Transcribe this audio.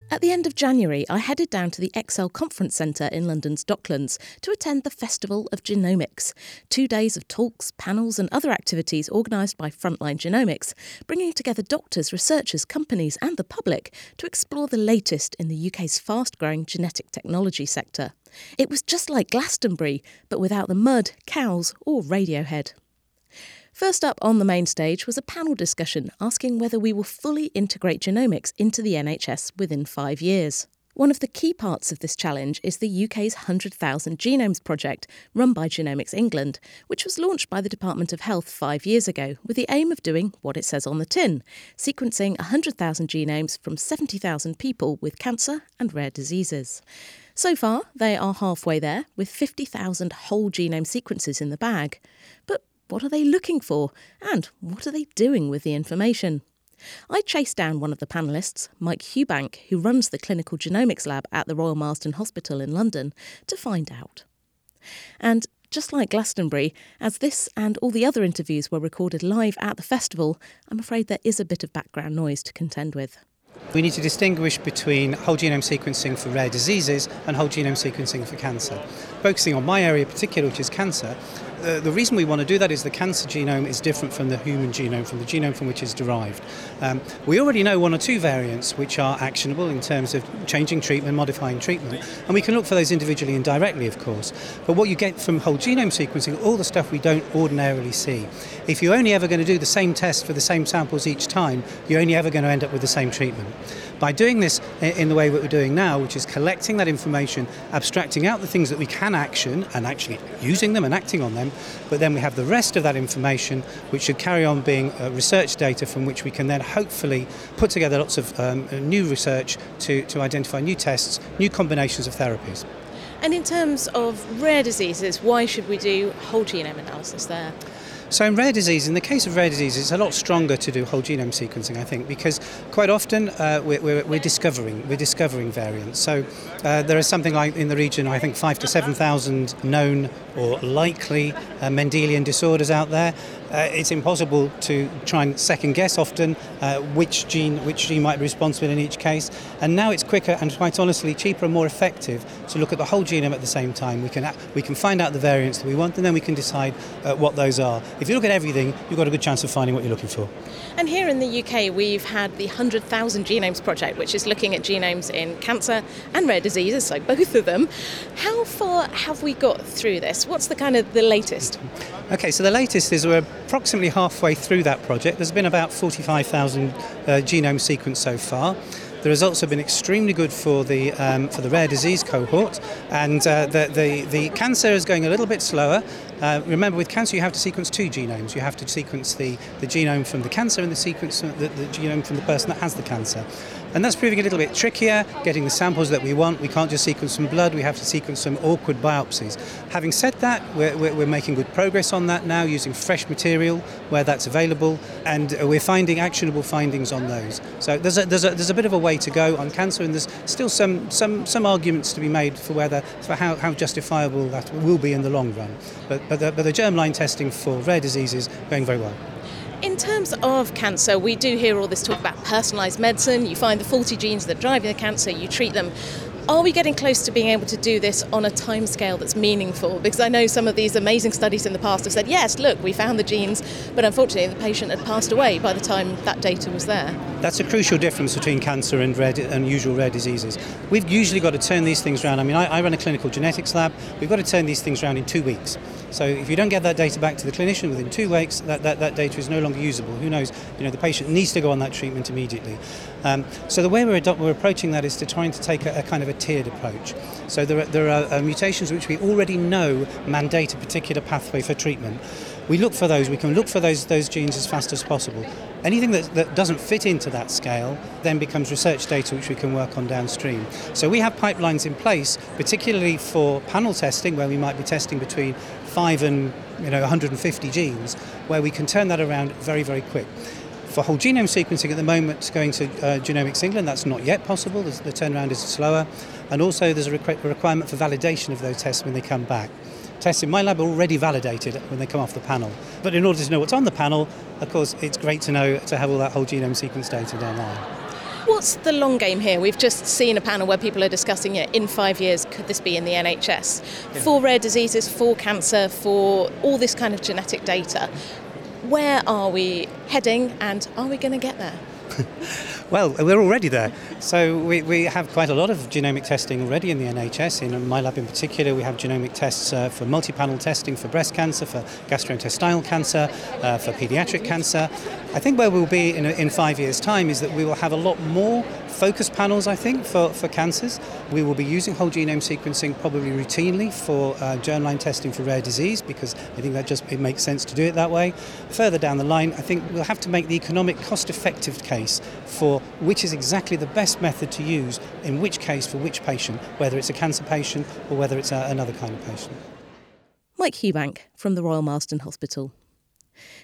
At the end of January, I headed down to the Excel Conference Centre in London's Docklands to attend the Festival of Genomics. 2 days of talks, panels and other activities organised by Frontline Genomics, bringing together doctors, researchers, companies and the public to explore the latest in the UK's fast-growing genetic technology sector. It was just like Glastonbury, but without the mud, cows or Radiohead. First up on the main stage was a panel discussion asking whether we will fully integrate genomics into the NHS within 5 years. One of the key parts of this challenge is the UK's 100,000 Genomes project, run by Genomics England, which was launched by the Department of Health 5 years ago with the aim of doing what it says on the tin, sequencing 100,000 genomes from 70,000 people with cancer and rare diseases. So far, they are halfway there, with 50,000 whole genome sequences in the bag. But what are they looking for? And what are they doing with the information? I chased down one of the panellists, Mike Hubank, who runs the Clinical Genomics Lab at the Royal Marsden Hospital in London, to find out. And just like Glastonbury, as this and all the other interviews were recorded live at the festival, I'm afraid there is a bit of background noise to contend with. We need to distinguish between whole genome sequencing for rare diseases and whole genome sequencing for cancer. Focusing on my area in particular, which is cancer, the reason we want to do that is the cancer genome is different from the human genome, from the genome from which it's derived. We already know one or two variants which are actionable in terms of changing treatment, modifying treatment, and we can look for those individually and directly, of course. But what you get from whole genome sequencing, all the stuff we don't ordinarily see. If you're only ever going to do the same test for the same samples each time, you're only ever going to end up with the same treatment. By doing this in the way that we're doing now, which is collecting that information, abstracting out the things that we can action and actually using them and acting on them, but then we have the rest of that information which should carry on being research data from which we can then hopefully put together lots of new research to identify new tests, new combinations of therapies. And in terms of rare diseases, why should we do whole genome analysis there? So in rare disease, in the case of rare disease, it's a lot stronger to do whole genome sequencing, I think, because quite often we're discovering variants. So there is something like in the region, I think 5,000 to 7,000 known or likely Mendelian disorders out there. It's impossible to try and second guess often which gene might be responsible in each case. And now it's quicker and quite honestly cheaper and more effective to look at the whole genome at the same time. We can find out the variants that we want and then we can decide what those are. If you look at everything, you've got a good chance of finding what you're looking for. And here in the UK, we've had the 100,000 Genomes project, which is looking at genomes in cancer and rare diseases, so both of them. How far have we got through this? What's the latest? Okay, so the latest is we're approximately halfway through that project. There's been about 45,000 genomes sequenced so far. The results have been extremely good for the rare disease cohort, and the cancer is going a little bit slower. Remember, with cancer you have to sequence two genomes. You have to sequence the genome from the cancer and the genome from the person that has the cancer. And that's proving a little bit trickier, getting the samples that we want. We can't just sequence some blood, we have to sequence some awkward biopsies. Having said that, we're making good progress on that now, using fresh material where that's available, and we're finding actionable findings on those. So there's a bit of a way to go on cancer, and there's still some arguments to be made for how justifiable that will be in the long run. But the germline testing for rare diseases going very well. In terms of cancer, we do hear all this talk about personalised medicine. You find the faulty genes that drive the cancer, you treat them. Are we getting close to being able to do this on a timescale that's meaningful? Because I know some of these amazing studies in the past have said, yes, look, we found the genes, but unfortunately the patient had passed away by the time that data was there. That's a crucial difference between cancer and usual rare diseases. We've usually got to turn these things around. I mean, I run a clinical genetics lab. We've got to turn these things around in 2 weeks. So if you don't get that data back to the clinician within 2 weeks, that data is no longer usable. Who knows? The patient needs to go on that treatment immediately. So the way we're approaching that is to trying to take a kind of a tiered approach. So there are mutations which we already know mandate a particular pathway for treatment. We look for those. We can look for those genes as fast as possible. Anything that doesn't fit into that scale then becomes research data which we can work on downstream. So we have pipelines in place, particularly for panel testing, where we might be testing between 5 and 150 genes, where we can turn that around very, very quick. For whole genome sequencing at the moment, going to Genomics England, that's not yet possible. The turnaround is slower. And also there's a requirement for validation of those tests when they come back. Tests in my lab are already validated when they come off the panel. But in order to know what's on the panel, of course, it's great to have all that whole genome sequence data down there. What's the long game here? We've just seen a panel where people are discussing it. In 5 years, could this be in the NHS? Yeah. For rare diseases, for cancer, for all this kind of genetic data. Where are we heading, and are we going to get there? Well, we're already there. So we have quite a lot of genomic testing already in the NHS. In my lab in particular, we have genomic tests for multi-panel testing for breast cancer, for gastrointestinal cancer, for paediatric cancer. I think where we'll be in 5 years' time is that we will have a lot more focus panels, I think, for cancers. We will be using whole genome sequencing probably routinely for germline testing for rare disease, because I think it makes sense to do it that way. Further down the line, I think we'll have to make the economic cost-effective case for which is exactly the best method to use in which case for which patient, whether it's a cancer patient or whether it's another kind of patient. Mike Hubank from the Royal Marsden Hospital.